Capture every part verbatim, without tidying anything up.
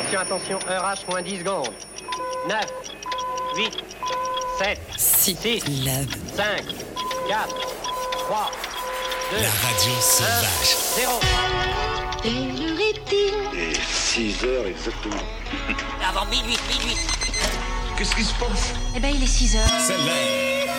Attention, attention, heure H moins dix secondes. neuf, huit, sept, six, cinq, quatre, trois, deux, la radio sauvage. zéro. Quelle heure est-il ? Et six heures exactement. Avant minuit, minuit. Qu'est-ce qui se passe ? Eh ben, il est six heures. C'est l'heure.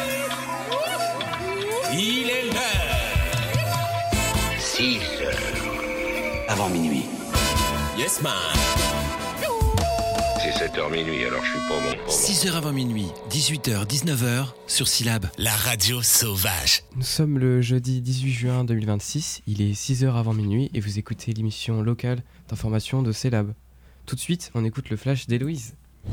Il est l'heure. six heures. Avant minuit. Yes, man. C'est sept heures minuit, alors je suis pas bon. Pas bon. six heures avant minuit, dix-huit heures, dix-neuf heures, sur Syllab, la radio sauvage. Nous sommes le jeudi dix-huit juin deux mille vingt-six, il est six heures avant minuit et vous écoutez l'émission locale d'information de Syllab. Tout de suite, on écoute le flash d'Héloïse.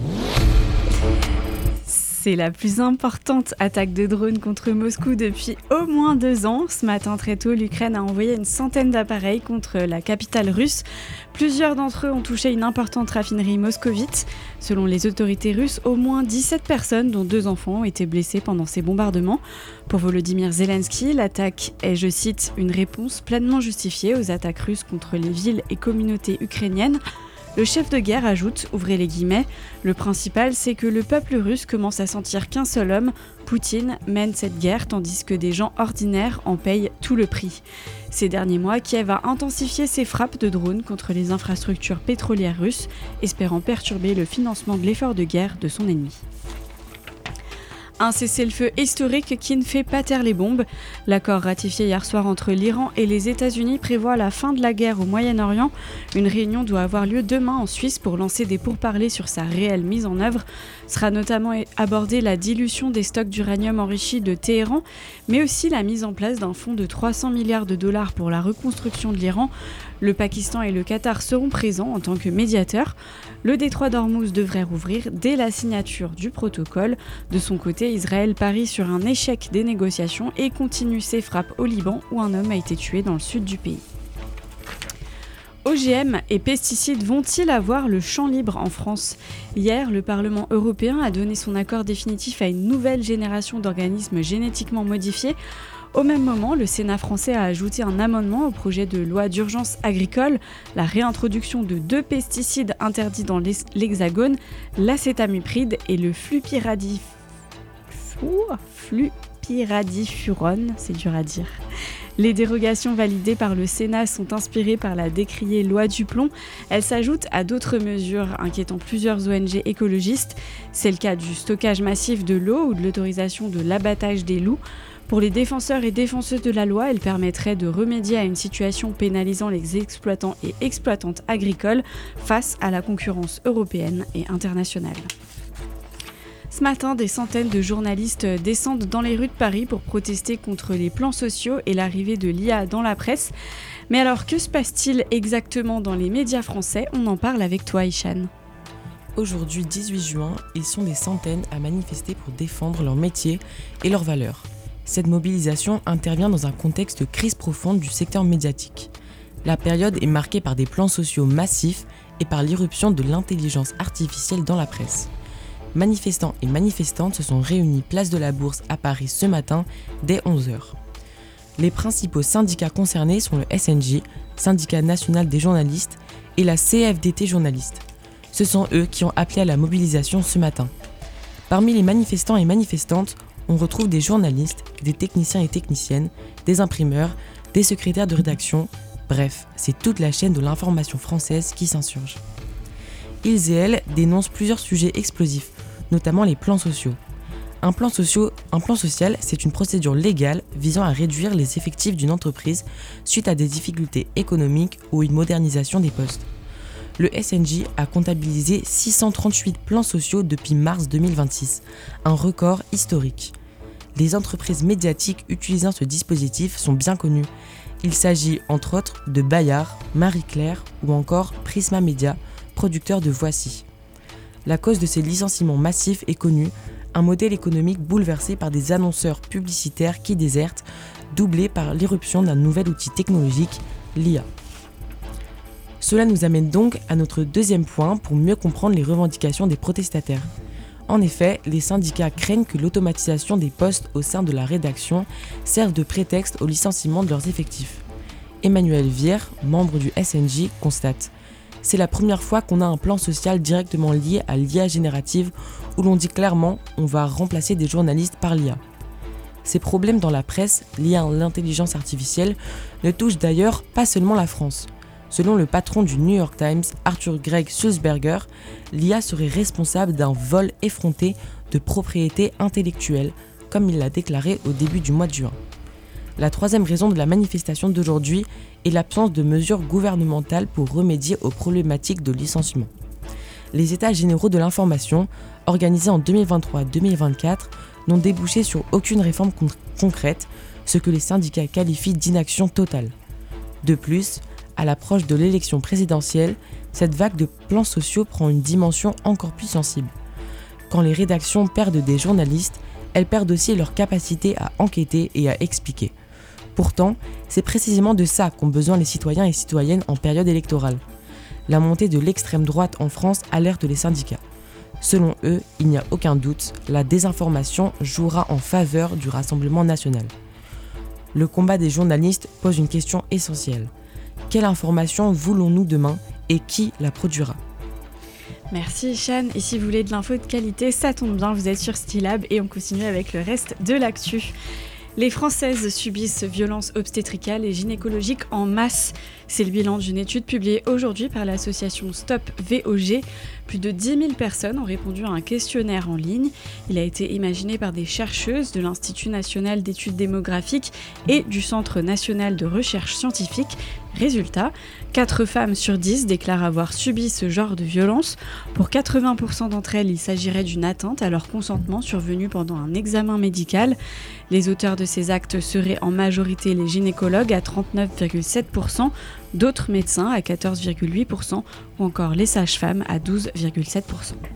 C'est la plus importante attaque de drones contre Moscou depuis au moins deux ans. Ce matin très tôt, l'Ukraine a envoyé une centaine d'appareils contre la capitale russe. Plusieurs d'entre eux ont touché une importante raffinerie moscovite. Selon les autorités russes, au moins dix-sept personnes, dont deux enfants, ont été blessées pendant ces bombardements. Pour Volodymyr Zelensky, l'attaque est, je cite, une réponse pleinement justifiée aux attaques russes contre les villes et communautés ukrainiennes. Le chef de guerre ajoute, ouvrez les guillemets, le principal c'est que le peuple russe commence à sentir qu'un seul homme, Poutine, mène cette guerre tandis que des gens ordinaires en payent tout le prix. Ces derniers mois, Kiev a intensifié ses frappes de drones contre les infrastructures pétrolières russes, espérant perturber le financement de l'effort de guerre de son ennemi. Un cessez-le-feu historique qui ne fait pas taire les bombes. L'accord ratifié hier soir entre l'Iran et les États-Unis prévoit la fin de la guerre au Moyen-Orient. Une réunion doit avoir lieu demain en Suisse pour lancer des pourparlers sur sa réelle mise en œuvre. Sera notamment abordée la dilution des stocks d'uranium enrichi de Téhéran, mais aussi la mise en place d'un fonds de trois cents milliards de dollars pour la reconstruction de l'Iran. Le Pakistan et le Qatar seront présents en tant que médiateurs. Le détroit d'Ormuz devrait rouvrir dès la signature du protocole. De son côté, Israël parie sur un échec des négociations et continue ses frappes au Liban où un homme a été tué dans le sud du pays. O G M et pesticides vont-ils avoir le champ libre en France ? Hier, le Parlement européen a donné son accord définitif à une nouvelle génération d'organismes génétiquement modifiés. Au même moment, le Sénat français a ajouté un amendement au projet de loi d'urgence agricole, la réintroduction de deux pesticides interdits dans l'Hexagone, l'acétamipride et le flupyradif... flupyradifurone, c'est dur à dire. Les dérogations validées par le Sénat sont inspirées par la décriée loi du plomb. Elles s'ajoutent à d'autres mesures inquiétant plusieurs O N G écologistes. C'est le cas du stockage massif de l'eau ou de l'autorisation de l'abattage des loups. Pour les défenseurs et défenseuses de la loi, elle permettrait de remédier à une situation pénalisant les exploitants et exploitantes agricoles face à la concurrence européenne et internationale. Ce matin, des centaines de journalistes descendent dans les rues de Paris pour protester contre les plans sociaux et l'arrivée de l'I A dans la presse. Mais alors, que se passe-t-il exactement dans les médias français ? On en parle avec toi, Hichane. Aujourd'hui, dix-huit juin, ils sont des centaines à manifester pour défendre leur métier et leurs valeurs. Cette mobilisation intervient dans un contexte de crise profonde du secteur médiatique. La période est marquée par des plans sociaux massifs et par l'irruption de l'intelligence artificielle dans la presse. Manifestants et manifestantes se sont réunis place de la Bourse à Paris ce matin dès onze heures. Les principaux syndicats concernés sont le S N J, Syndicat national des journalistes, et la C F D T journalistes. Ce sont eux qui ont appelé à la mobilisation ce matin. Parmi les manifestants et manifestantes, on retrouve des journalistes, des techniciens et techniciennes, des imprimeurs, des secrétaires de rédaction, bref, c'est toute la chaîne de l'information française qui s'insurge. Ils et elles dénoncent plusieurs sujets explosifs, notamment les plans sociaux. Un plan, socio- un plan social, c'est une procédure légale visant à réduire les effectifs d'une entreprise suite à des difficultés économiques ou une modernisation des postes. Le S N J a comptabilisé six cent trente-huit plans sociaux depuis mars deux mille vingt-six, un record historique. Les entreprises médiatiques utilisant ce dispositif sont bien connues. Il s'agit entre autres de Bayard, Marie-Claire ou encore Prisma Media, producteur de Voici. La cause de ces licenciements massifs est connue, un modèle économique bouleversé par des annonceurs publicitaires qui désertent, doublé par l'irruption d'un nouvel outil technologique, l'I A. Cela nous amène donc à notre deuxième point pour mieux comprendre les revendications des protestataires. En effet, les syndicats craignent que l'automatisation des postes au sein de la rédaction serve de prétexte au licenciement de leurs effectifs. Emmanuel Vire, membre du S N J, constate « C'est la première fois qu'on a un plan social directement lié à l'I A générative, où l'on dit clairement on va remplacer des journalistes par l'I A. Ces problèmes dans la presse, liés à l'intelligence artificielle, ne touchent d'ailleurs pas seulement la France. Selon le patron du New York Times, Arthur Gregg Sulzberger, l'I A serait responsable d'un vol effronté de propriété intellectuelle, comme il l'a déclaré au début du mois de juin. La troisième raison de la manifestation d'aujourd'hui est l'absence de mesures gouvernementales pour remédier aux problématiques de licenciement. Les États généraux de l'information, organisés en deux mille vingt-trois deux mille vingt-quatre, n'ont débouché sur aucune réforme con- concrète, ce que les syndicats qualifient d'inaction totale. De plus, à l'approche de l'élection présidentielle, cette vague de plans sociaux prend une dimension encore plus sensible. Quand les rédactions perdent des journalistes, elles perdent aussi leur capacité à enquêter et à expliquer. Pourtant, c'est précisément de ça qu'ont besoin les citoyens et citoyennes en période électorale. La montée de l'extrême droite en France alerte les syndicats. Selon eux, il n'y a aucun doute, la désinformation jouera en faveur du Rassemblement national. Le combat des journalistes pose une question essentielle. Quelle information voulons-nous demain et qui la produira ? Merci Chan, et si vous voulez de l'info de qualité, ça tombe bien, vous êtes sur Stylab et on continue avec le reste de l'actu. Les Françaises subissent violences obstétricales et gynécologiques en masse. C'est le bilan d'une étude publiée aujourd'hui par l'association Stop V O G. Plus de dix mille personnes ont répondu à un questionnaire en ligne. Il a été imaginé par des chercheuses de l'Institut national d'études démographiques et du Centre national de recherche scientifique. Résultat, quatre femmes sur dix déclarent avoir subi ce genre de violence. Pour quatre-vingts pour cent d'entre elles, il s'agirait d'une atteinte à leur consentement survenue pendant un examen médical. Les auteurs de ces actes seraient en majorité les gynécologues à trente-neuf virgule sept pour cent, d'autres médecins à quatorze virgule huit pour cent ou encore les sages-femmes à douze virgule sept pour cent.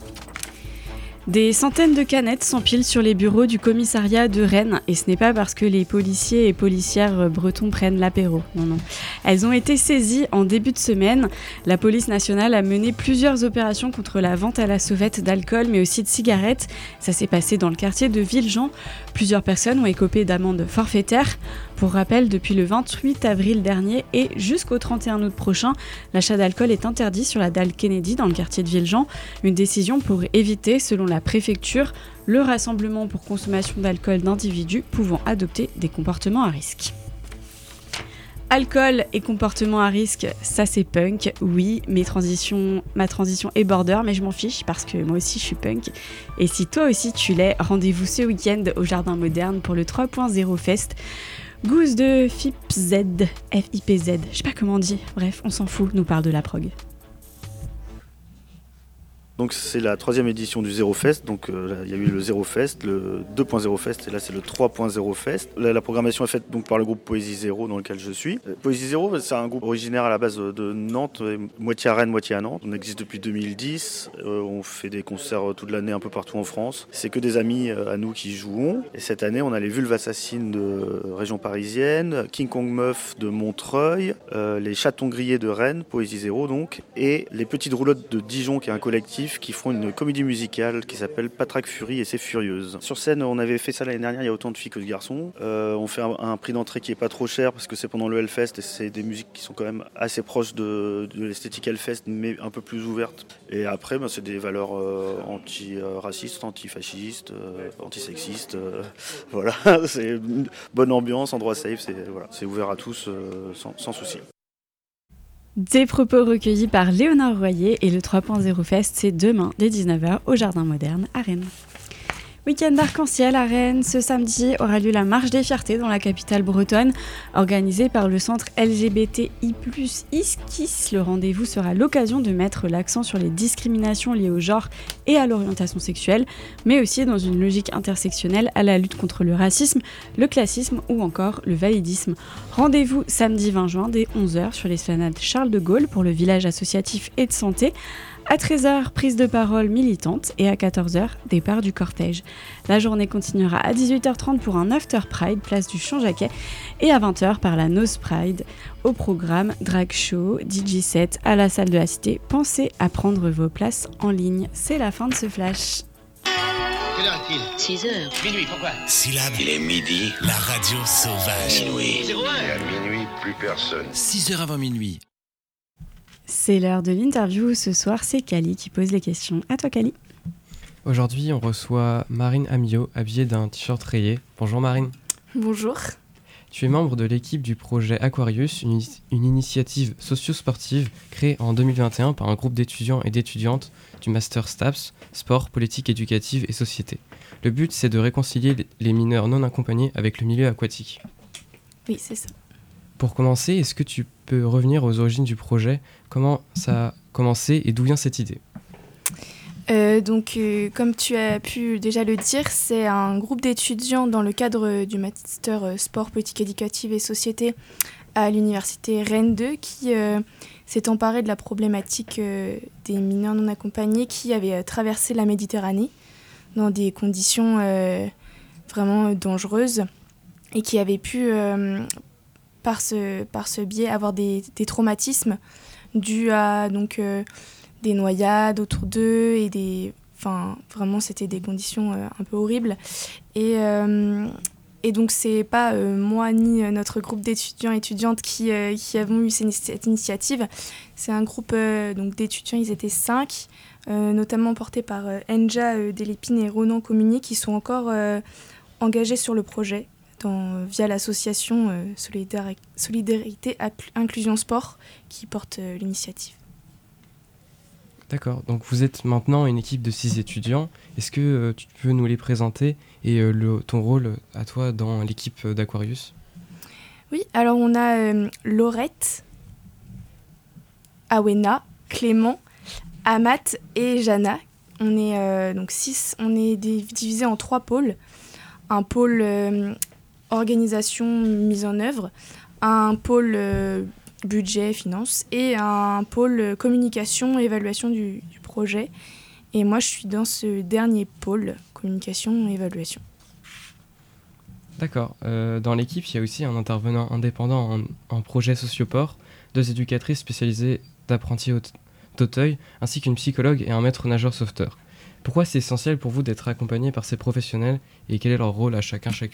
Des centaines de canettes s'empilent sur les bureaux du commissariat de Rennes, et ce n'est pas parce que les policiers et policières bretons prennent l'apéro, non non. Elles ont été saisies en début de semaine. La police nationale a mené plusieurs opérations contre la vente à la sauvette d'alcool, mais aussi de cigarettes. Ça s'est passé dans le quartier de Villejean. Plusieurs personnes ont écopé d'amendes forfaitaires. Pour rappel, depuis le vingt-huit avril dernier et jusqu'au trente et un août prochain, l'achat d'alcool est interdit sur la dalle Kennedy dans le quartier de Villejean. Une décision pour éviter, selon la préfecture, le rassemblement pour consommation d'alcool d'individus pouvant adopter des comportements à risque. Alcool et comportement à risque, ça c'est punk, oui, mes transitions, ma transition est border, mais je m'en fiche parce que moi aussi je suis punk. Et si toi aussi tu l'es, rendez-vous ce week-end au Jardin Moderne pour le trois point zéro Fest. Goose de F I P Z, F I P Z, je sais pas comment on dit, bref, on s'en fout, nous parle de la prog. Donc c'est la troisième édition du Zero Fest, donc euh, il y a eu le Zero Fest, le deux point zéro Fest et là c'est le trois point zéro Fest. La, la programmation est faite donc par le groupe Poésie Zéro dans lequel je suis. Euh, Poésie Zéro, c'est un groupe originaire à la base de Nantes, moitié à Rennes, moitié à Nantes. On existe depuis deux mille dix, euh, on fait des concerts toute l'année un peu partout en France. C'est que des amis euh, à nous qui jouons. Et cette année on a les Vulves Assassines de région parisienne, King Kong Meuf de Montreuil, euh, les Chatons Grillés de Rennes, Poésie Zéro donc, et les Petites Roulottes de Dijon qui est un collectif qui font une comédie musicale qui s'appelle Patraque Fury et c'est Furieuse. Sur scène, on avait fait ça l'année dernière, il y a autant de filles que de garçons. Euh, on fait un, un prix d'entrée qui est pas trop cher parce que c'est pendant le Hellfest et c'est des musiques qui sont quand même assez proches de, de l'esthétique Hellfest mais un peu plus ouvertes. Et après, ben, c'est des valeurs euh, anti-racistes, antifascistes, euh, antisexistes. Euh, voilà, c'est une bonne ambiance, endroit safe, c'est, voilà, c'est ouvert à tous euh, sans, sans souci. Des propos recueillis par Léonard Royer et le trois point zéro Fest, c'est demain dès dix-neuf heures au Jardin Moderne à Rennes. Week-end d'arc-en-ciel à Rennes, ce samedi aura lieu la Marche des Fiertés dans la capitale bretonne, organisée par le centre L G B T I plus, ISKIS. Le rendez-vous sera l'occasion de mettre l'accent sur les discriminations liées au genre et à l'orientation sexuelle, mais aussi dans une logique intersectionnelle à la lutte contre le racisme, le classisme ou encore le validisme. Rendez-vous samedi vingt juin dès onze heures sur l'esplanade Charles de Gaulle pour le village associatif et de santé. À treize heures, prise de parole militante et à quatorze heures, départ du cortège. La journée continuera à dix-huit heures trente pour un After Pride, place du Champ-Jacquet, et à vingt heures par la Nose Pride. Au programme, drag show, D J set à la salle de la Cité. Pensez à prendre vos places en ligne. C'est la fin de ce flash. Quelle heure est-il ? six heures. Minuit, pourquoi ? Syllabe. Il est midi. La radio sauvage. Minuit. zéro un. Et à minuit, plus personne. six heures avant minuit. C'est l'heure de l'interview. Ce soir, c'est Kali qui pose les questions. À toi, Kali. Aujourd'hui, on reçoit Marine Amiot, habillée d'un t-shirt rayé. Bonjour Marine. Bonjour. Tu es membre de l'équipe du projet Aquarius, une, une initiative socio-sportive créée en deux mille vingt et un par un groupe d'étudiants et d'étudiantes du Master STAPS, Sport, Politique Éducative et Société. Le but, c'est de réconcilier les mineurs non accompagnés avec le milieu aquatique. Oui, c'est ça. Pour commencer, est-ce que tu peux revenir aux origines du projet ? Comment ça a commencé et d'où vient cette idée ? Euh, donc, euh, comme tu as pu déjà le dire, c'est un groupe d'étudiants dans le cadre du Master euh, Sport, Politique Éducative et Société à l'Université Rennes deux qui euh, s'est emparé de la problématique euh, des mineurs non accompagnés qui avaient euh, traversé la Méditerranée dans des conditions euh, vraiment dangereuses et qui avaient pu, euh, par, ce, par ce biais, avoir des, des traumatismes dus à... donc, euh, des noyades autour d'eux et des enfin vraiment c'était des conditions euh, un peu horribles et euh, et donc c'est pas euh, moi ni euh, notre groupe d'étudiants et étudiantes qui euh, qui avons eu cette initiative, c'est un groupe euh, donc d'étudiants, ils étaient cinq euh, notamment portés par euh, Enja euh, Delépine et Ronan Communier qui sont encore euh, engagés sur le projet dans, via l'association euh, Solidari- Solidarité Inclusion Sport qui porte euh, l'initiative. D'accord, donc vous êtes maintenant une équipe de six étudiants. Est-ce que euh, tu peux nous les présenter et euh, le, ton rôle à toi dans l'équipe d'Aquarius ? Oui, alors on a euh, Laurette, Awena, Clément, Amat et Jana. On est euh, donc six, on est divisé en trois pôles. Un pôle euh, organisation, mise en œuvre, un pôle euh, budget, finance, et un pôle communication, évaluation du, du projet. Et moi, je suis dans ce dernier pôle, communication, évaluation. D'accord. Euh, dans l'équipe, il y a aussi un intervenant indépendant en, en projet socioport, deux éducatrices spécialisées d'apprentis d'Auteuil, ainsi qu'une psychologue et un maître nageur sauveteur. Pourquoi c'est essentiel pour vous d'être accompagné par ces professionnels et quel est leur rôle à chacun, chacune ?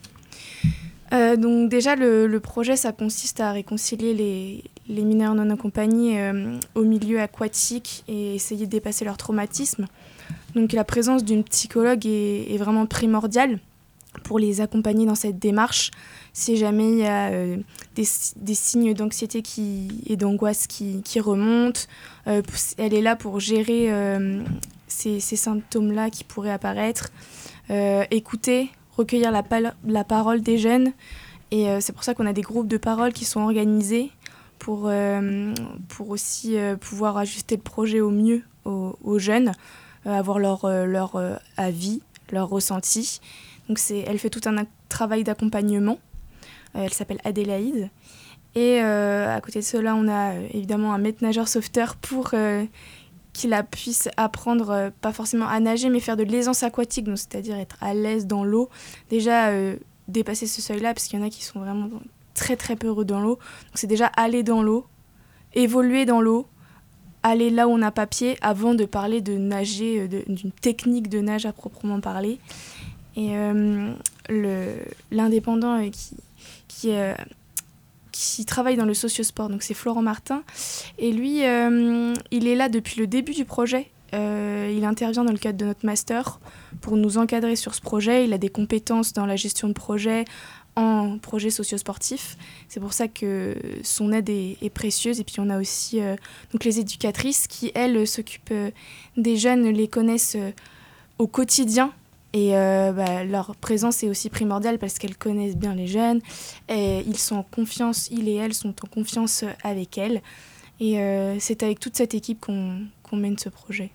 Euh, donc déjà, le, le projet, ça consiste à réconcilier les, les mineurs non accompagnés euh, au milieu aquatique et essayer de dépasser leur traumatisme. Donc la présence d'une psychologue est, est vraiment primordiale pour les accompagner dans cette démarche. Si jamais il y a euh, des, des signes d'anxiété qui, et d'angoisse qui, qui remontent, euh, elle est là pour gérer euh, ces, ces symptômes-là qui pourraient apparaître, euh, écouter, recueillir la, pal- la parole des jeunes. Et euh, c'est pour ça qu'on a des groupes de parole qui sont organisés pour, euh, pour aussi euh, pouvoir ajuster le projet au mieux aux, aux jeunes, euh, avoir leur, euh, leur euh, avis, leur ressenti. Donc c'est, elle fait tout un ac- travail d'accompagnement. Euh, elle s'appelle Adélaïde. Et euh, à côté de cela, on a euh, évidemment un maître nageur sauveteur pour euh, qu'il a, puisse apprendre, euh, pas forcément à nager, mais faire de l'aisance aquatique, donc c'est-à-dire être à l'aise dans l'eau. Déjà, euh, dépasser ce seuil-là, parce qu'il y en a qui sont vraiment très très peureux dans l'eau. Donc c'est déjà aller dans l'eau, évoluer dans l'eau, aller là où on n'a pas pied, avant de parler de nager, euh, de, d'une technique de nage à proprement parler. Et euh, le, l'indépendant euh, qui, qui, euh, qui travaille dans le sociosport, donc c'est Florent Martin. Et lui, euh, il est là depuis le début du projet. Euh, il intervient dans le cadre de notre master pour nous encadrer sur ce projet. Il a des compétences dans la gestion de projet, en projet socio-sportif. C'est pour ça que son aide est, est précieuse. Et puis on a aussi euh, donc les éducatrices qui, elles, s'occupent euh, des jeunes, les connaissent euh, au quotidien. Et euh, bah, leur présence est aussi primordiale parce qu'elles connaissent bien les jeunes. Et ils sont en confiance, ils et elles sont en confiance avec elles. Et euh, c'est avec toute cette équipe qu'on, qu'on mène ce projet.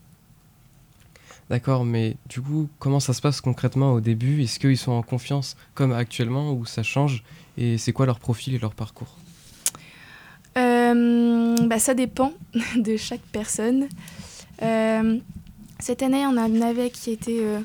D'accord, mais du coup, comment ça se passe concrètement au début ? Est-ce qu'ils sont en confiance comme actuellement ou ça change ? Et c'est quoi leur profil et leur parcours ? euh, bah, Ça dépend de chaque personne. Euh, cette année, on en avait qui était... Euh,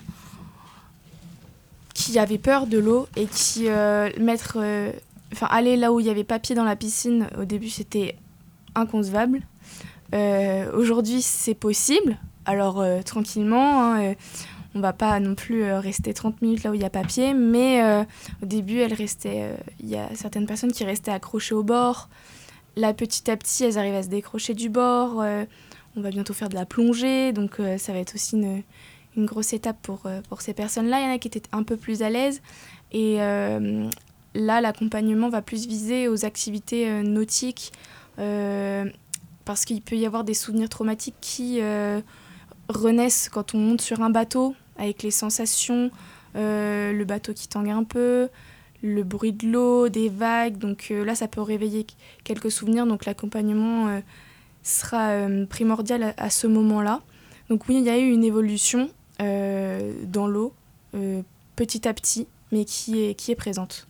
qui avait peur de l'eau et qui euh, mettre, euh, enfin aller là où il y avait pas pied dans la piscine, au début c'était inconcevable. Euh, aujourd'hui c'est possible, alors euh, tranquillement, hein, euh, on va pas non plus euh, rester trente minutes là où il y a pas pied, mais euh, au début elle restait, il euh, y a certaines personnes qui restaient accrochées au bord là, petit à petit, elles arrivent à se décrocher du bord. Euh, on va bientôt faire de la plongée, donc euh, ça va être aussi une, une grosse étape pour, euh, pour ces personnes-là. Il y en a qui étaient un peu plus à l'aise. Et euh, là, l'accompagnement va plus viser aux activités euh, nautiques, euh, parce qu'il peut y avoir des souvenirs traumatiques qui euh, renaissent quand on monte sur un bateau, avec les sensations, euh, le bateau qui tangue un peu, le bruit de l'eau, des vagues. Donc euh, là, ça peut réveiller quelques souvenirs. Donc l'accompagnement euh, sera euh, primordial à, à ce moment-là. Donc oui, il y a eu une évolution euh, dans l'eau, euh, petit à petit, mais qui est, qui est présente.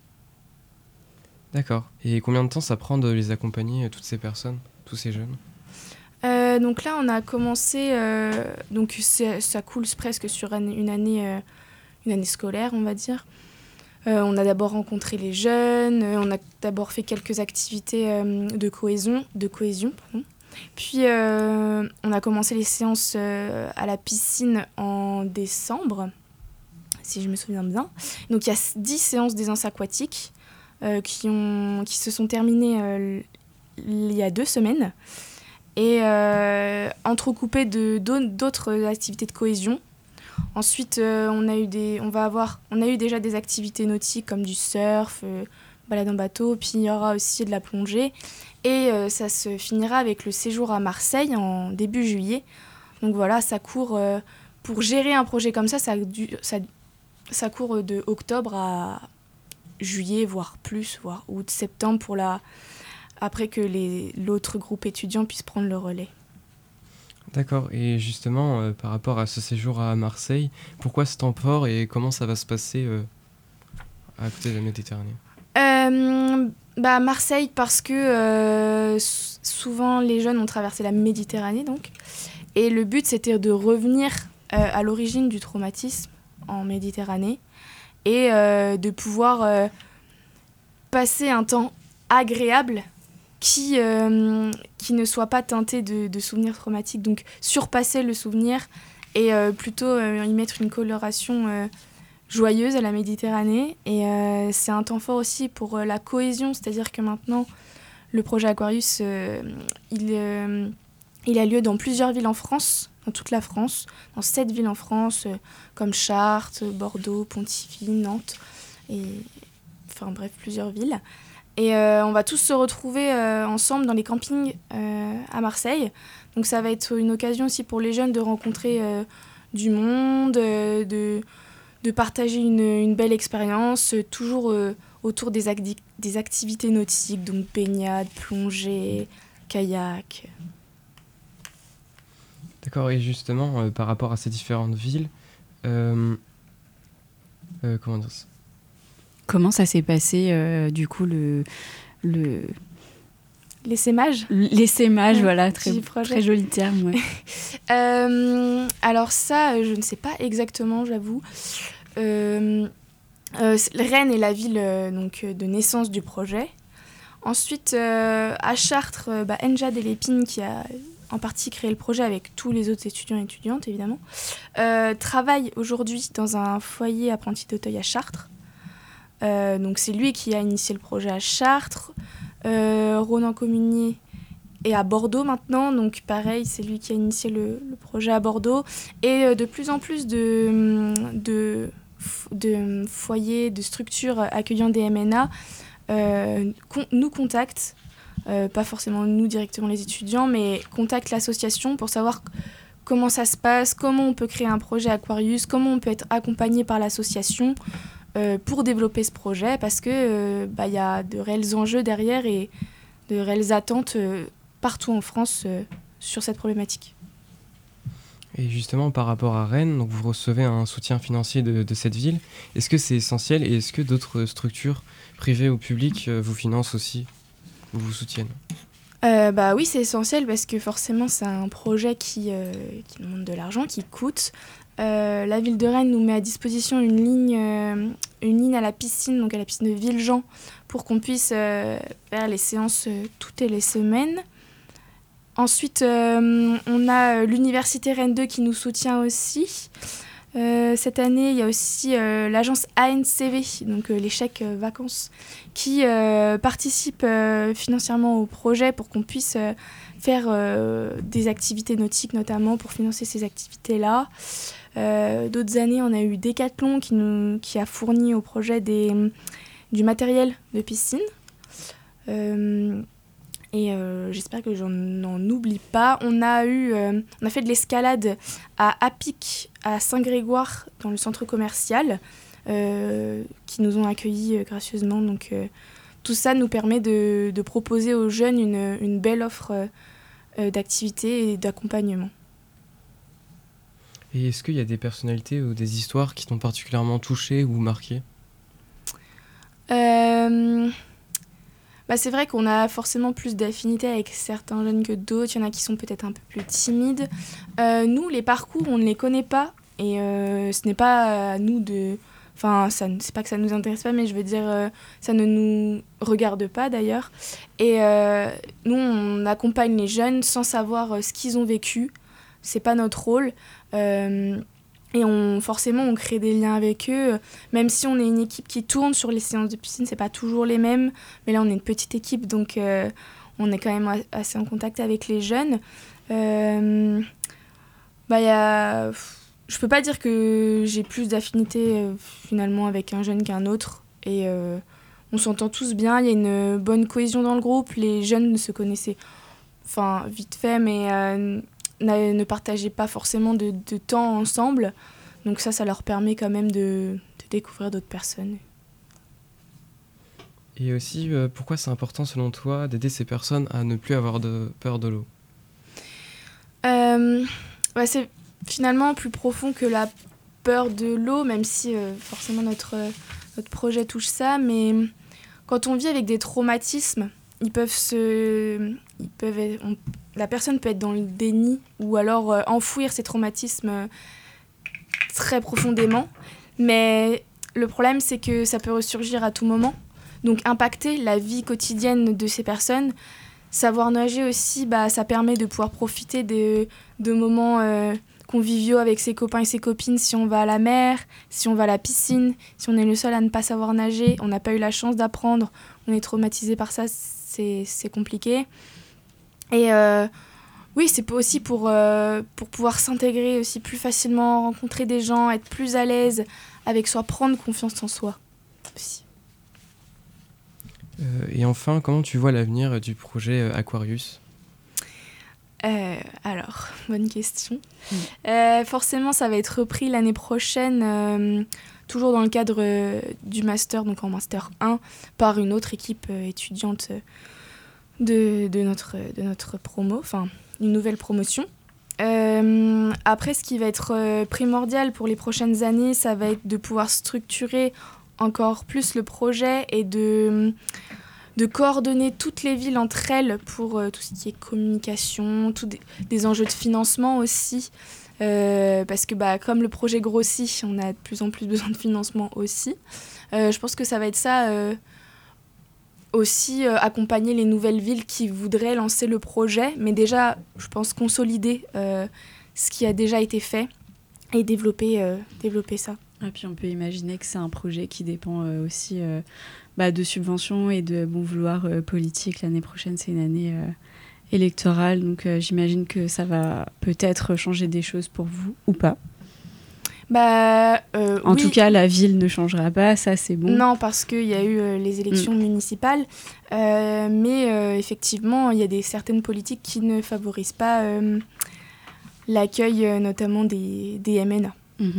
D'accord. Et combien de temps ça prend de les accompagner, toutes ces personnes, tous ces jeunes ? euh, Donc là, on a commencé, euh, donc ça coule presque sur une année, euh, une année scolaire, on va dire. Euh, on a d'abord rencontré les jeunes, euh, on a d'abord fait quelques activités euh, de cohésion, de cohésion pardon. Puis euh, on a commencé les séances euh, à la piscine en décembre, si je me souviens bien. Donc il y a dix séances d'aisance aquatique euh, qui, ont, qui se sont terminées euh, il y a deux semaines et euh, entrecoupées de, d'autres activités de cohésion. Ensuite, euh, on, a eu des, on, va avoir, on a eu déjà des activités nautiques comme du surf, euh, balade en bateau, puis il y aura aussi de la plongée. Et euh, ça se finira avec le séjour à Marseille en début juillet. Donc voilà, ça court, euh, pour gérer un projet comme ça, ça, du, ça, ça court de octobre à juillet, voire plus, voire août, septembre, pour la, après que les, l'autre groupe étudiant puisse prendre le relais. D'accord, et justement, euh, par rapport à ce séjour à Marseille, pourquoi ce temps fort et comment ça va se passer euh, à côté de la Méditerranée ? euh, bah Marseille, parce que euh, souvent les jeunes ont traversé la Méditerranée, donc. Et le but, c'était de revenir euh, à l'origine du traumatisme en Méditerranée et euh, de pouvoir euh, passer un temps agréable qui, euh, qui ne soit pas teinté de, de souvenirs traumatiques. Donc surpasser le souvenir et euh, plutôt euh, y mettre une coloration euh, joyeuse à la Méditerranée. Et euh, c'est un temps fort aussi pour euh, la cohésion, c'est-à-dire que maintenant, le projet Aquarius, euh, il, euh, il a lieu dans plusieurs villes en France, dans toute la France, dans sept villes en France, euh, comme Chartres, Bordeaux, Pontivy, Nantes, et enfin bref, plusieurs villes. Et euh, on va tous se retrouver euh, ensemble dans les campings euh, à Marseille. Donc ça va être une occasion aussi pour les jeunes de rencontrer euh, du monde, euh, de, de partager une, une belle expérience, euh, toujours euh, autour des, acti- des activités nautiques, donc baignade, plongée, kayak. D'accord, et justement, euh, par rapport à ces différentes villes, euh, euh, comment dire ça ? Comment ça s'est passé, euh, du coup, le... le... L'essaimage L'essaimage, ouais, ouais, voilà, très, très joli terme. Ouais. euh, alors ça, je ne sais pas exactement, j'avoue. Euh, euh, Rennes est la ville euh, donc, de naissance du projet. Ensuite, euh, à Chartres, euh, bah, Enja Delépine, qui a en partie créé le projet avec tous les autres étudiants et étudiantes, évidemment, euh, travaille aujourd'hui dans un foyer apprenti d'Auteuil à Chartres. Euh, donc c'est lui qui a initié le projet à Chartres. Euh, Ronan Communier est à Bordeaux maintenant, donc pareil, c'est lui qui a initié le, le projet à Bordeaux. Et euh, de plus en plus de, de, de foyers, de structures accueillant des M N A euh, con, nous contactent, euh, pas forcément nous directement les étudiants, mais contactent l'association pour savoir comment ça se passe, comment on peut créer un projet Aquarius, comment on peut être accompagné par l'association euh, pour développer ce projet, parce qu'il euh, bah, y a de réels enjeux derrière et de réelles attentes euh, partout en France euh, sur cette problématique. Et justement, par rapport à Rennes, donc vous recevez un soutien financier de, de cette ville. Est-ce que c'est essentiel et est-ce que d'autres structures privées ou publiques vous financent aussi, ou vous soutiennent ? Euh, bah oui, c'est essentiel parce que forcément, c'est un projet qui, euh, qui demande de l'argent, qui coûte. Euh, la ville de Rennes nous met à disposition une ligne, euh, une ligne à la piscine, donc à la piscine de Villejean, pour qu'on puisse euh, faire les séances euh, toutes les semaines. Ensuite, euh, on a l'Université Rennes deux qui nous soutient aussi. Euh, cette année, il y a aussi euh, l'agence A N C V, donc euh, les chèques euh, vacances, qui euh, participe euh, financièrement au projet pour qu'on puisse euh, faire euh, des activités nautiques, notamment pour financer ces activités-là. Euh, d'autres années, on a eu Decathlon qui, nous, qui a fourni au projet des, du matériel de piscine. Euh, et euh, j'espère que j'en n'en oublie pas. On a, eu, euh, on a fait de l'escalade à Apic, à Saint-Grégoire, dans le centre commercial, euh, qui nous ont accueillis euh, gracieusement. Donc, euh, tout ça nous permet de, de proposer aux jeunes une, une belle offre euh, d'activités et d'accompagnement. Et est-ce qu'il y a des personnalités ou des histoires qui t'ont particulièrement touchée ou marquée ? euh, bah C'est vrai qu'on a forcément plus d'affinité avec certains jeunes que d'autres. Il y en a qui sont peut-être un peu plus timides. Euh, nous, les parcours, on ne les connaît pas. Et euh, ce n'est pas à nous de... Enfin, ça, c'est pas que ça ne nous intéresse pas, mais je veux dire, euh, ça ne nous regarde pas d'ailleurs. Et euh, nous, on accompagne les jeunes sans savoir euh, ce qu'ils ont vécu. C'est pas notre rôle. Euh, et on, forcément, on crée des liens avec eux. Même si on est une équipe qui tourne sur les séances de piscine, c'est pas toujours les mêmes. Mais là, on est une petite équipe, donc euh, on est quand même assez en contact avec les jeunes. Euh, bah, y a... Je peux pas dire que j'ai plus d'affinité euh, finalement avec un jeune qu'un autre. Et euh, on s'entend tous bien, il y a une bonne cohésion dans le groupe. Les jeunes se connaissaient enfin, vite fait, mais euh, ne partageaient pas forcément de, de temps ensemble. Donc ça, ça leur permet quand même de, de découvrir d'autres personnes. Et aussi, euh, pourquoi c'est important selon toi d'aider ces personnes à ne plus avoir de peur de l'eau ? euh, ouais, C'est finalement plus profond que la peur de l'eau, même si euh, forcément notre, euh, notre projet touche ça. Mais quand on vit avec des traumatismes, ils peuvent se, ils peuvent être, on, la personne peut être dans le déni ou alors euh, enfouir ces traumatismes euh, très profondément. Mais le problème, c'est que ça peut ressurgir à tout moment. Donc impacter la vie quotidienne de ces personnes. Savoir nager aussi, bah, ça permet de pouvoir profiter de, de moments euh, conviviaux avec ses copains et ses copines si on va à la mer, si on va à la piscine, si on est le seul à ne pas savoir nager, on n'a pas eu la chance d'apprendre, on est traumatisé par ça, c'est, c'est compliqué. Et euh, oui, c'est aussi pour, euh, pour pouvoir s'intégrer aussi plus facilement, rencontrer des gens, être plus à l'aise avec soi, prendre confiance en soi aussi. Euh, et enfin, comment tu vois l'avenir du projet euh, Aquarius ? Euh, alors, bonne question. Mmh. Euh, forcément, ça va être repris l'année prochaine, euh, toujours dans le cadre euh, du master, donc en master un, par une autre équipe euh, étudiante de, de, notre, de notre promo, enfin, une nouvelle promotion. Euh, après, ce qui va être euh, primordial pour les prochaines années, ça va être de pouvoir structurer encore plus le projet et de... de coordonner toutes les villes entre elles pour euh, tout ce qui est communication, tout des, des enjeux de financement aussi. Euh, parce que bah, comme le projet grossit, on a de plus en plus besoin de financement aussi. Euh, je pense que ça va être ça euh, aussi, euh, accompagner les nouvelles villes qui voudraient lancer le projet, mais déjà, je pense consolider euh, ce qui a déjà été fait et développer, euh, développer ça. Et puis on peut imaginer que c'est un projet qui dépend euh, aussi euh, bah, de subventions et de bon vouloir euh, politique. L'année prochaine, c'est une année euh, électorale, donc euh, j'imagine que ça va peut-être changer des choses pour vous ou pas. Bah, euh, en oui. tout cas, la ville ne changera pas, ça c'est bon. Non, parce qu'il y a eu euh, les élections mmh. municipales, euh, mais euh, effectivement, il y a des, certaines politiques qui ne favorisent pas euh, l'accueil euh, notamment des, des M N A. Mmh.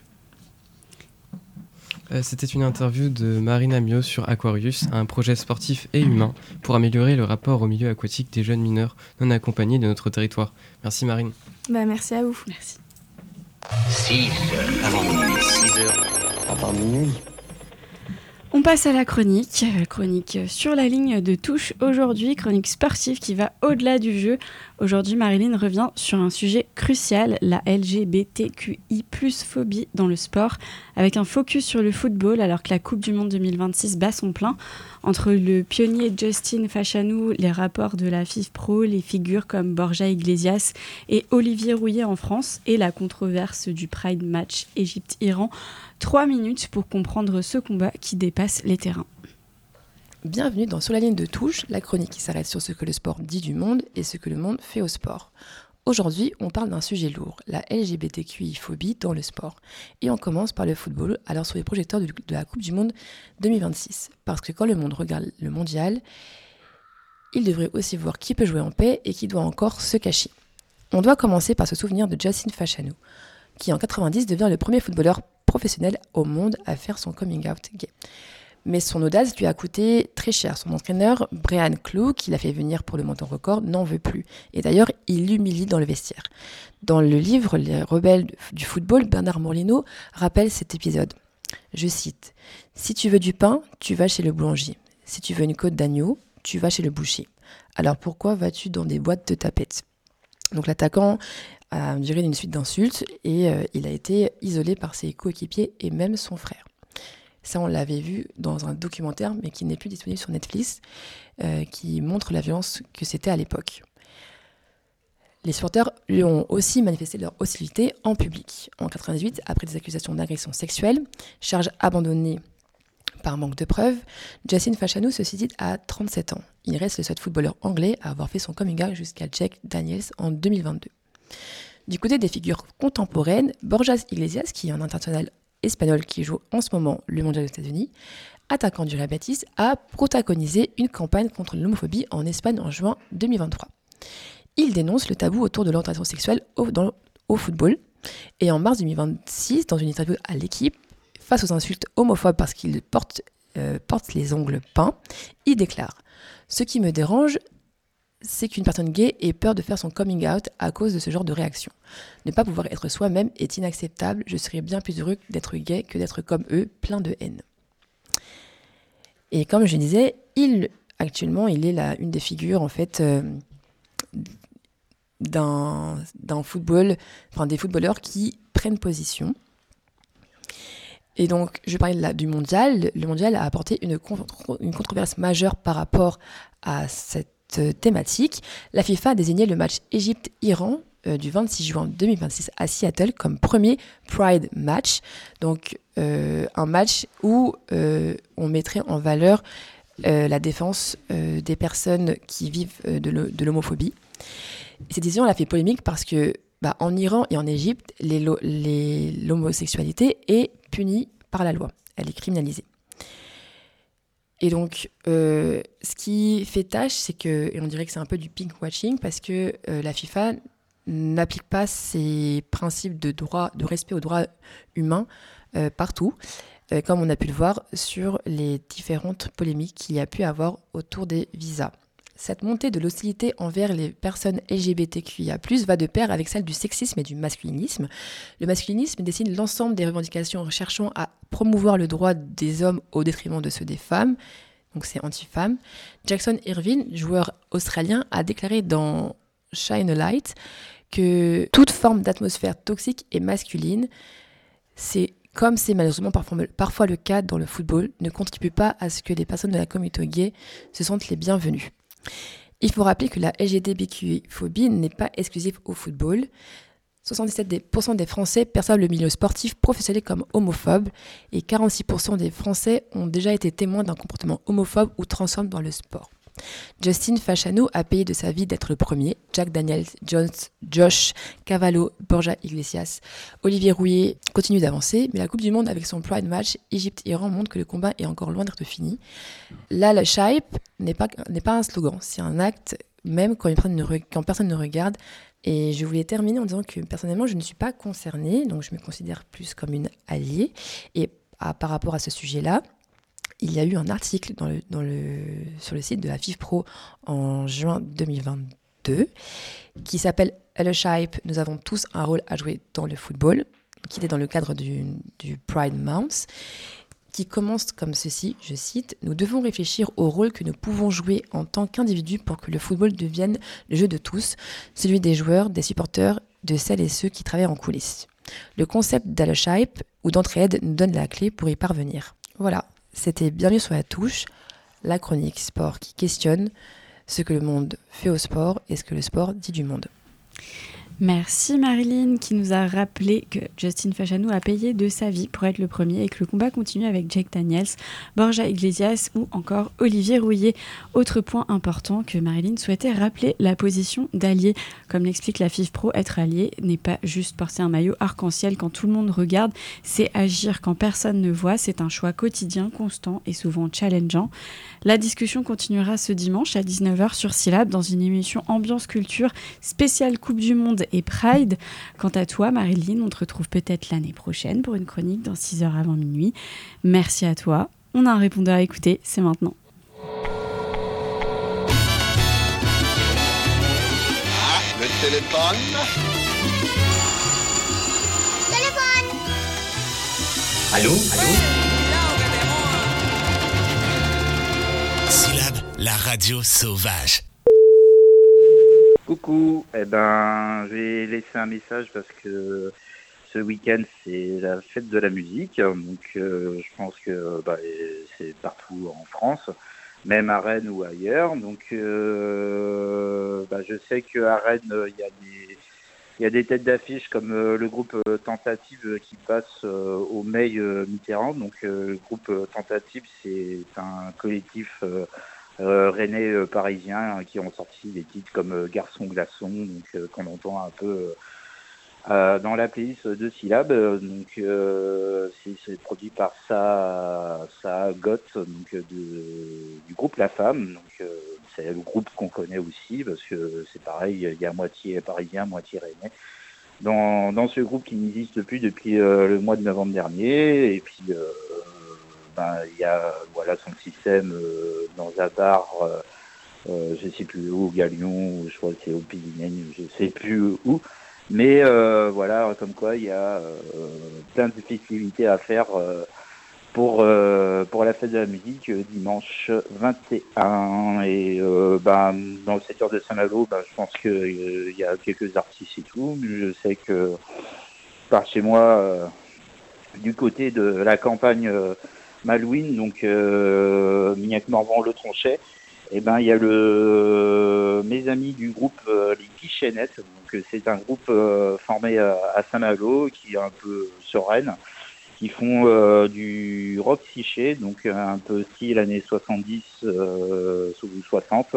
Euh, c'était une interview de Marine Amiot sur Aquarius, un projet sportif et humain pour améliorer le rapport au milieu aquatique des jeunes mineurs non accompagnés de notre territoire. Merci Marine. Bah, merci à vous. Merci. six heures avant minuit. six heures avant minuit. On passe à la chronique, chronique sur la ligne de touche aujourd'hui, chronique sportive qui va au-delà du jeu. Aujourd'hui, Marilyn revient sur un sujet crucial, la L G B T Q I plus phobie dans le sport, avec un focus sur le football alors que la Coupe du Monde deux mille vingt-six bat son plein. Entre le pionnier Justin Fashanu, les rapports de la FIFPro, les figures comme Borja Iglesias et Olivier Rouillet en France et la controverse du Pride Match Égypte-Iran, trois minutes pour comprendre ce combat qui dépasse les terrains. Bienvenue dans Sur la ligne de touche, la chronique qui s'arrête sur ce que le sport dit du monde et ce que le monde fait au sport. Aujourd'hui, on parle d'un sujet lourd, la L G B T Q I-phobie dans le sport. Et on commence par le football, alors sur les projecteurs de la Coupe du Monde deux mille vingt-six. Parce que quand le monde regarde le mondial, il devrait aussi voir qui peut jouer en paix et qui doit encore se cacher. On doit commencer par se souvenir de Justin Fashanu, qui en quatre-vingt-dix devient le premier footballeur professionnel au monde à faire son coming out gay. Mais son audace lui a coûté très cher. Son entraîneur, Brian Clough, qui l'a fait venir pour le montant record, n'en veut plus. Et d'ailleurs, il l'humilie dans le vestiaire. Dans le livre Les rebelles du football, Bernard Morlino rappelle cet épisode. Je cite « Si tu veux du pain, tu vas chez le boulanger. Si tu veux une côte d'agneau, tu vas chez le boucher. Alors pourquoi vas-tu dans des boîtes de tapettes ?» Donc l'attaquant a duré une suite d'insultes et euh, il a été isolé par ses coéquipiers et même son frère. Ça, on l'avait vu dans un documentaire, mais qui n'est plus disponible sur Netflix, euh, qui montre la violence que c'était à l'époque. Les supporters lui ont aussi manifesté leur hostilité en public. En quatre-vingt-dix-huit, après des accusations d'agression sexuelle, charge abandonnée par manque de preuves, Justin Fashanu se suicide à trente-sept ans. Il reste le seul footballeur anglais à avoir fait son coming out jusqu'à Jack Daniels en deux mille vingt-deux. Du côté des figures contemporaines, Borja Iglesias, qui est un international espagnol qui joue en ce moment le mondial aux États-Unis, attaquant du Real Betis, a protagonisé une campagne contre l'homophobie en Espagne en juin deux mille vingt-trois. Il dénonce le tabou autour de l'orientation sexuelle au, dans, au football. Et en mars deux mille vingt-six, dans une interview à l'équipe, face aux insultes homophobes parce qu'il porte, euh, porte les ongles peints, il déclare « Ce qui me dérange, c'est qu'une personne gay ait peur de faire son coming out à cause de ce genre de réaction. Ne pas pouvoir être soi-même est inacceptable. Je serais bien plus heureux d'être gay que d'être comme eux, plein de haine. » Et comme je disais, il, actuellement, il est la, une des figures en fait euh, d'un, d'un football, enfin des footballeurs qui prennent position. Et donc, je parlais là du mondial. Le mondial a apporté une, contre- une controverse majeure par rapport à cette thématique. La FIFA a désigné le match Égypte-Iran euh, du vingt-six juin deux mille vingt-six à Seattle comme premier Pride Match, donc euh, un match où euh, on mettrait en valeur euh, la défense euh, des personnes qui vivent euh, de, le, de l'homophobie. Cette décision elle a fait polémique parce que bah, en Iran et en Égypte, les lo- les, l'homosexualité est punie par la loi, elle est criminalisée. Et donc, euh, ce qui fait tâche, c'est que, et on dirait que c'est un peu du pink-watching, parce que euh, la FIFA n'applique pas ses principes de droit, de respect aux droits humains euh, partout, euh, comme on a pu le voir sur les différentes polémiques qu'il y a pu avoir autour des visas. Cette montée de l'hostilité envers les personnes L G B T Q I A plus, va de pair avec celle du sexisme et du masculinisme. Le masculinisme dessine l'ensemble des revendications cherchant à promouvoir le droit des hommes au détriment de ceux des femmes, donc c'est anti-femme. Jackson Irvine, joueur australien, a déclaré dans Shine a Light que toute forme d'atmosphère toxique et masculine, c'est comme c'est malheureusement parfois, parfois le cas dans le football, ne contribue pas à ce que les personnes de la communauté gay se sentent les bienvenues. Il faut rappeler que la L G B T Q I-phobie n'est pas exclusive au football. soixante-dix-sept pour cent des Français perçoivent le milieu sportif professionnel comme homophobe et quarante-six pour cent des Français ont déjà été témoins d'un comportement homophobe ou transphobe dans le sport. Justin Fashanu a payé de sa vie d'être le premier. Jack Daniels, Jones, Josh Cavallo, Borja Iglesias, Olivier Rouillet continuent d'avancer, mais la Coupe du Monde avec son Pride Match Égypte-Iran montre que le combat est encore loin d'être fini. Là, le shape n'est pas, n'est pas un slogan, c'est un acte, même quand, ne, quand personne ne regarde. Et je voulais terminer en disant que personnellement, je ne suis pas concernée, donc je me considère plus comme une alliée. Et à, par rapport à ce sujet-là, il y a eu un article dans le, dans le, sur le site de la FIFPro en juin deux mille vingt-deux qui s'appelle « Le Shape, nous avons tous un rôle à jouer dans le football », qui était dans le cadre du, du Pride Month, qui commence comme ceci, je cite, « Nous devons réfléchir au rôle que nous pouvons jouer en tant qu'individus pour que le football devienne le jeu de tous, celui des joueurs, des supporters, de celles et ceux qui travaillent en coulisses. Le concept d'Allership ou d'entraide nous donne la clé pour y parvenir. » Voilà, c'était Bienvenue sur la touche, la chronique sport qui questionne ce que le monde fait au sport et ce que le sport dit du monde. Merci Marilyn qui nous a rappelé que Justin Fashanu a payé de sa vie pour être le premier et que le combat continue avec Jake Daniels, Borja Iglesias ou encore Olivier Rouillet. Autre point important que Marilyn souhaitait rappeler, la position d'allié. Comme l'explique la FIFPro, être allié n'est pas juste porter un maillot arc-en-ciel quand tout le monde regarde, c'est agir quand personne ne voit, c'est un choix quotidien, constant et souvent challengeant. La discussion continuera ce dimanche à dix-neuf heures sur Syllab dans une émission Ambiance Culture spéciale Coupe du Monde et Pride. Quant à toi, Marilyn, on te retrouve peut-être l'année prochaine pour une chronique dans six heures avant minuit. Merci à toi. On a un répondeur à écouter, c'est maintenant. Ah, le téléphone. Téléphone. Allô? Allô? Syllab, la radio sauvage. Coucou, eh ben, je vais laisser un message parce que ce week-end c'est la fête de la musique, donc euh, je pense que bah, c'est partout en France, même à Rennes ou ailleurs. Donc euh, bah, je sais qu'à Rennes il y a des il y a des têtes d'affiche comme euh, le groupe euh, Tentative qui passe euh, au May euh, Mitterrand. Donc euh, le groupe euh, Tentative c'est un collectif euh, Euh, rennais euh, parisiens hein, qui ont sorti des titres comme euh, Garçon Glaçon, donc euh, qu'on entend un peu euh, euh, dans la playlist de Syllab. Donc euh, c'est, c'est produit par Sa Sa Goth, donc euh, de, du groupe La Femme. Donc euh, c'est le groupe qu'on connaît aussi parce que c'est pareil, il y a moitié parisien, moitié rennais dans dans ce groupe qui n'existe plus depuis euh, le mois de novembre dernier. Et puis euh, Ben, il y a voilà son système euh, dans un bar, euh, euh, je sais plus où, Galion, je crois que c'est au Pyrénées, je sais plus où. Mais euh, voilà, comme quoi il y a euh, plein de festivités à faire euh, pour euh, pour la fête de la musique euh, dimanche vingt et un. Et euh, ben dans le secteur de Saint-Malo, ben, je pense que euh, il y a quelques artistes et tout. Je sais que par chez moi, euh, du côté de la campagne euh, Malouine, donc euh, Mignac-Morvan, Le Tronchet, et ben il y a le mes amis du groupe euh, les Guichenettes, donc c'est un groupe euh, formé à, à Saint-Malo qui est un peu sur Rennes, qui font euh, du rock psyché, donc un peu style années soixante-dix euh, ou soixante,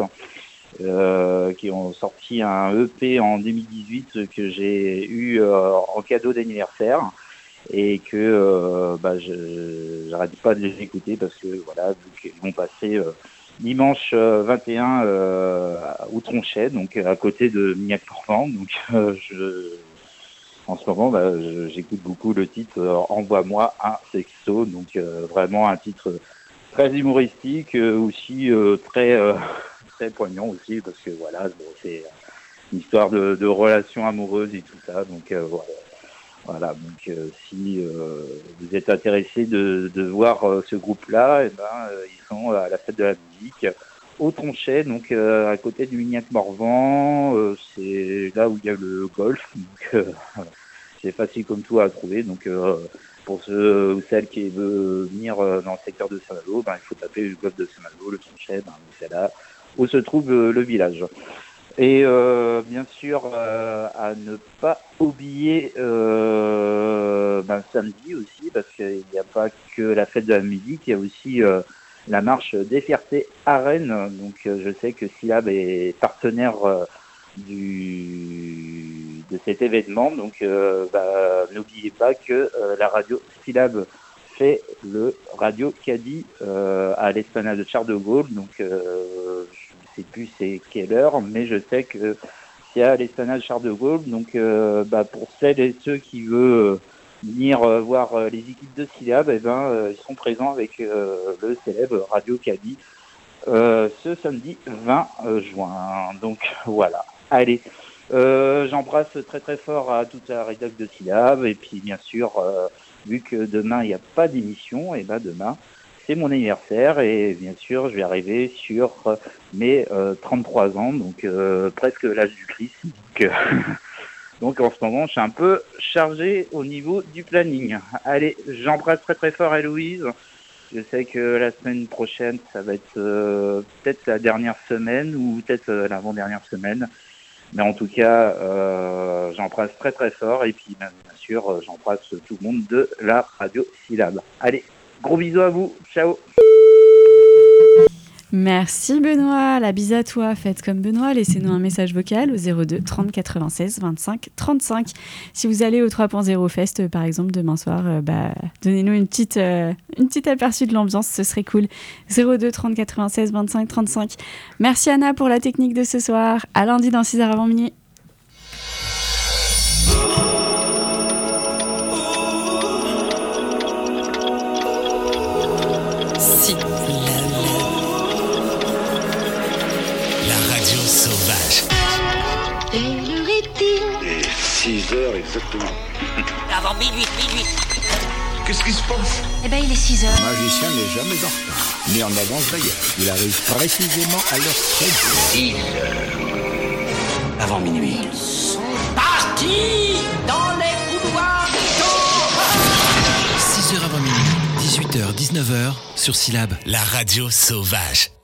euh, qui ont sorti un E P en deux mille dix-huit que j'ai eu euh, en cadeau d'anniversaire. Et que euh, bah, je j'arrête pas de les écouter parce que voilà, vu qu'ils vont passer euh, dimanche euh, vingt et un euh, au Tronchet, donc à côté de Mignac-Morvan. Donc euh, je en ce moment bah, je, j'écoute beaucoup le titre euh, Envoie-moi un sexto, donc euh, vraiment un titre très humoristique, euh, aussi euh, très euh, très poignant aussi parce que voilà, bon, c'est une histoire de, de relations amoureuses et tout ça, donc euh, voilà. Voilà, donc euh, si euh, vous êtes intéressé de, de voir euh, ce groupe-là, eh ben, euh, ils sont à la fête de la musique au Tronchet, donc euh, à côté du Mignac-Morvan, euh, c'est là où il y a le golf, donc euh, c'est facile comme tout à trouver. Donc euh, pour ceux ou celles qui veulent venir euh, dans le secteur de Saint-Malo, ben, il faut taper le golf de Saint-Malo, le Tronchet, ben, c'est là où se trouve euh, le village. Et euh, bien sûr, euh, à ne pas oublier euh, ben, samedi aussi, parce qu'il n'y a pas que la fête de la musique, il y a aussi euh, la marche des fiertés à Rennes. Donc euh, je sais que Syllab est partenaire euh, du, de cet événement. Donc euh, bah, n'oubliez pas que euh, la radio Syllab fait le Radio Caddie euh, à l'Esplanade de Charles de Gaulle. Donc euh, je ne sais plus c'est quelle heure, mais je sais que c'est à l'Esplanade Charles de Gaulle. Donc euh, bah, pour celles et ceux qui veulent venir euh, voir euh, les équipes de Syllab, eh ben, euh, ils sont présents avec euh, le célèbre Radio Caddie euh, ce samedi vingt juin. Donc voilà, allez, euh, j'embrasse très très fort à toute la rédaction de Syllab et puis bien sûr euh, vu que demain il n'y a pas d'émission, et ben demain c'est mon anniversaire et bien sûr je vais arriver sur mes euh, trente-trois ans, donc euh, presque l'âge du Christ. Donc, euh, donc en ce moment je suis un peu chargé au niveau du planning. Allez, j'embrasse très très fort Héloïse. Je sais que la semaine prochaine ça va être euh, peut-être la dernière semaine ou peut-être euh, l'avant-dernière semaine. Mais en tout cas, euh, j'embrasse très très fort et puis bien sûr, j'embrasse tout le monde de la radio Syllab. Allez, gros bisous à vous, ciao. Merci Benoît, la bise à toi. Faites comme Benoît, laissez-nous un message vocal au zéro deux trente quatre-vingt-seize vingt-cinq trente-cinq. Si vous allez au trois point zéro Fest, par exemple, demain soir, euh, bah, donnez-nous une petite, euh, une petite aperçu de l'ambiance, ce serait cool. zéro deux trente quatre-vingt-seize vingt-cinq trente-cinq. Merci Anna pour la technique de ce soir. À lundi dans six heures avant minuit. Si. Sauvage. Quelle heure est-il ? Et six heures exactement. Avant minuit, minuit. Qu'est-ce qui se passe? Eh ben, il est six heures. Le magicien n'est jamais en retard, ni en avance d'ailleurs. Il arrive précisément à l'heure prévue. six heures. Avant minuit. Ils sont partis dans les couloirs du temps. six heures avant minuit, dix-huit heures, dix-neuf heures, sur Syllab, la radio sauvage.